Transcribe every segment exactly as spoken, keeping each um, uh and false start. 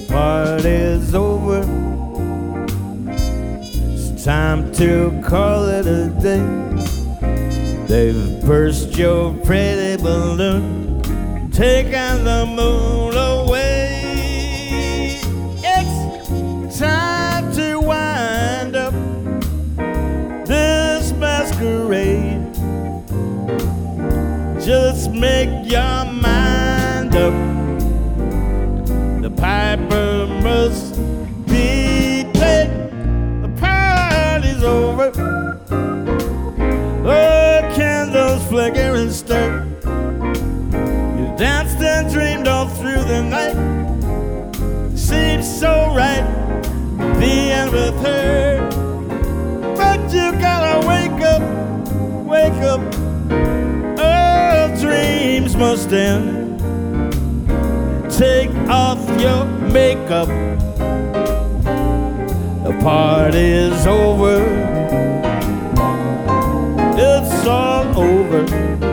party's over. It's time to call it a day. They've burst your pretty balloon, taken the moon away. It's time to wind up this masquerade. Just make your mind up. The piper must be played. The party's over. The candles flicker and stir. You danced and dreamed all through the night. Seems so right, being with her. But you gotta wake up, wake up. All dreams must end. Take off your makeup. The party's over. It's all over.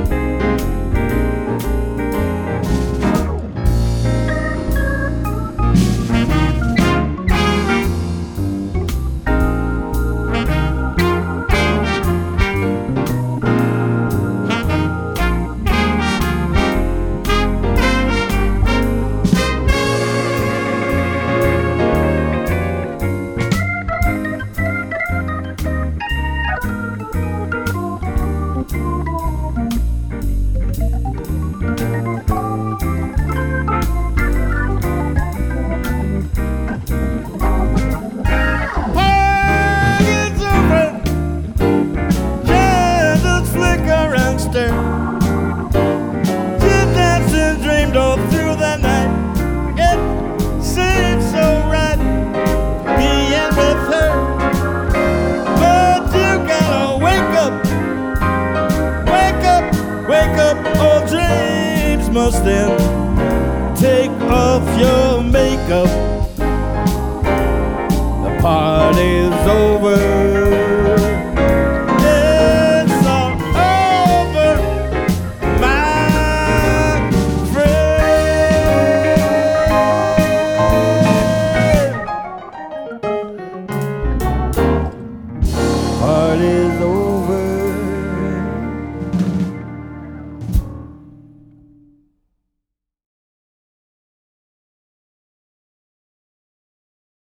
You danced and dreamed all through the night. It seemed so right, being with her. But you gotta wake up, wake up, wake up. All dreams must end. Take off your makeup. The party's over.